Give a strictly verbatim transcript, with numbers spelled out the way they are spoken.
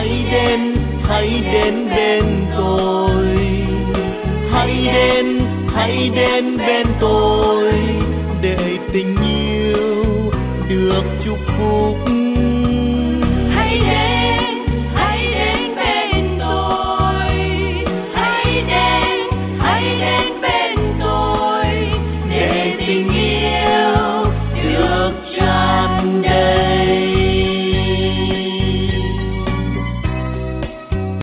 hãy đến, hãy đến bên tôi. Hãy đến, hãy đến bên tôi để tình yêu được chúc phúc